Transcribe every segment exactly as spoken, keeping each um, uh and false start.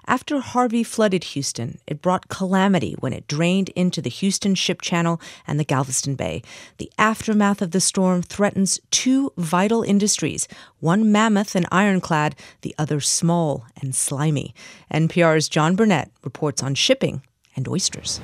After Harvey flooded Houston, it brought calamity when it drained into the Houston Ship Channel and the Galveston Bay. The aftermath of the storm threatens two vital industries, one mammoth and ironclad, the other small and slimy. N P R's John Burnett reports on shipping and oysters.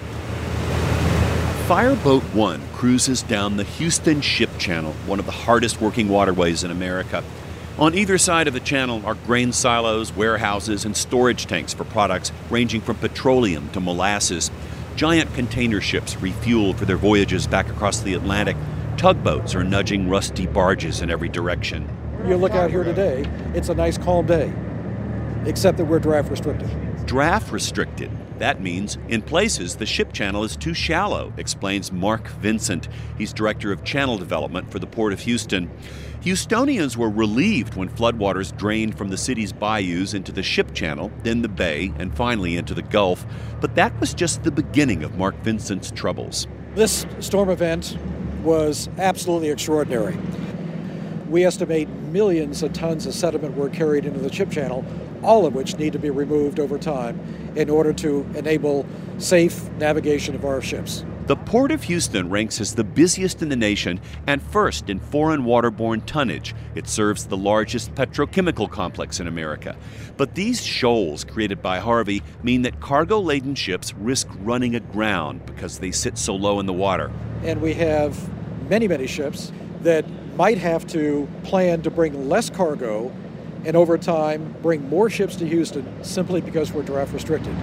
Fireboat One cruises down the Houston Ship Channel, one of the hardest working waterways in America. On either side of the channel are grain silos, warehouses, and storage tanks for products ranging from petroleum to molasses. Giant container ships refuel for their voyages back across the Atlantic. Tugboats are nudging rusty barges in every direction. You look out here today, it's a nice calm day, except that we're draft restricted. Draft restricted. That means, in places, the ship channel is too shallow, explains Mark Vincent. He's director of channel development for the Port of Houston. Houstonians were relieved when floodwaters drained from the city's bayous into the ship channel, then the bay, and finally into the Gulf. But that was just the beginning of Mark Vincent's troubles. This storm event was absolutely extraordinary. We estimate millions of tons of sediment were carried into the ship channel, all of which need to be removed over time in order to enable safe navigation of our ships. The Port of Houston ranks as the busiest in the nation and first in foreign waterborne tonnage. It serves the largest petrochemical complex in America. But these shoals created by Harvey mean that cargo-laden ships risk running aground because they sit so low in the water. And we have many, many ships that might have to plan to bring less cargo and over time bring more ships to Houston simply because we're draft restricted.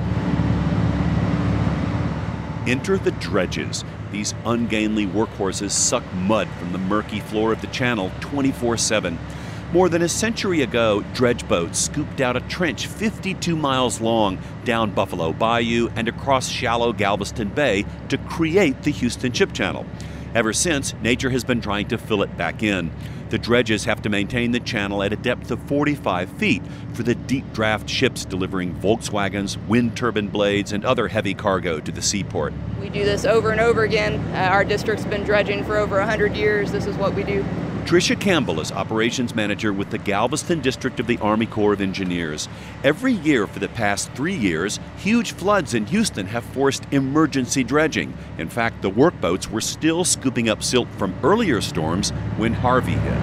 Enter the dredges. These ungainly workhorses suck mud from the murky floor of the channel twenty-four seven. More than a century ago, dredge boats scooped out a trench fifty-two miles long down Buffalo Bayou and across shallow Galveston Bay to create the Houston Ship Channel. Ever since, nature has been trying to fill it back in. The dredges have to maintain the channel at a depth of forty-five feet for the deep draft ships delivering Volkswagens, wind turbine blades, and other heavy cargo to the seaport. We do this over and over again. Uh, our district's been dredging for over one hundred years. This is what we do. Tricia Campbell is operations manager with the Galveston District of the Army Corps of Engineers. Every year for the past three years, huge floods in Houston have forced emergency dredging. In fact, the workboats were still scooping up silt from earlier storms when Harvey hit.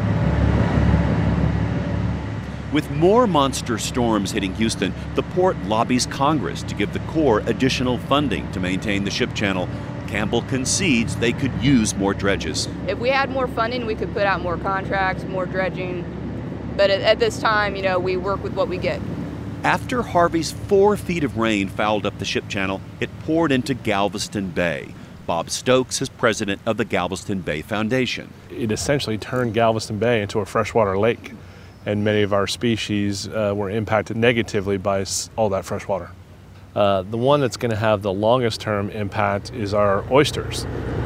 With more monster storms hitting Houston, the port lobbies Congress to give the Corps additional funding to maintain the ship channel. Campbell concedes they could use more dredges. If we had more funding, we could put out more contracts, more dredging. But at, at this time, you know, we work with what we get. After Harvey's four feet of rain fouled up the ship channel, it poured into Galveston Bay. Bob Stokes is president of the Galveston Bay Foundation. It essentially turned Galveston Bay into a freshwater lake, and many of our species uh, were impacted negatively by all that fresh water. Uh, the one that's going to have the longest term impact is our oysters.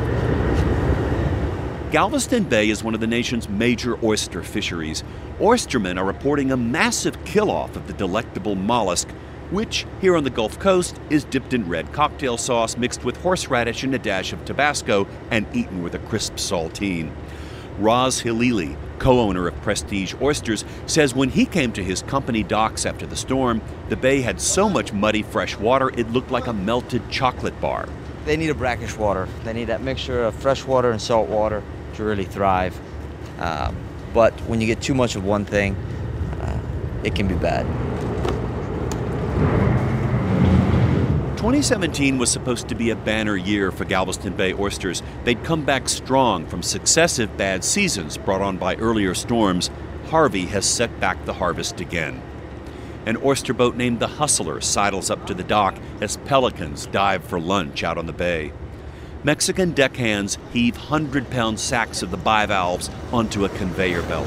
Galveston Bay is one of the nation's major oyster fisheries. Oystermen are reporting a massive kill-off of the delectable mollusk, which here on the Gulf Coast is dipped in red cocktail sauce mixed with horseradish and a dash of Tabasco and eaten with a crisp saltine. Roz Hilili, co-owner of Prestige Oysters, says when he came to his company docks after the storm, the bay had so much muddy fresh water it looked like a melted chocolate bar. They need a brackish water. They need that mixture of fresh water and salt water to really thrive. Um, but when you get too much of one thing, uh, it can be bad. twenty seventeen was supposed to be a banner year for Galveston Bay oysters. They'd come back strong from successive bad seasons brought on by earlier storms. Harvey has set back the harvest again. An oyster boat named the Hustler sidles up to the dock as pelicans dive for lunch out on the bay. Mexican deckhands heave hundred-pound sacks of the bivalves onto a conveyor belt.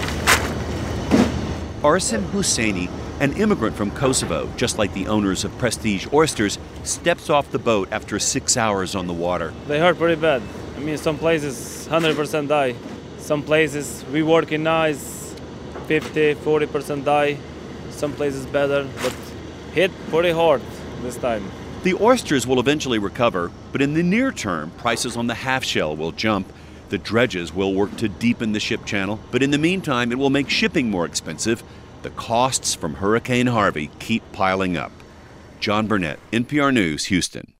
Arsen Husseini, an immigrant from Kosovo, just like the owners of Prestige Oysters, steps off the boat after six hours on the water. They hurt pretty bad. I mean, some places one hundred percent die. Some places we work in now is fifty, forty percent die. Some places better, but hit pretty hard this time. The oysters will eventually recover, but in the near term, prices on the half-shell will jump. The dredges will work to deepen the ship channel, but in the meantime, it will make shipping more expensive. the costs from Hurricane Harvey keep piling up. John Burnett, N P R News, Houston.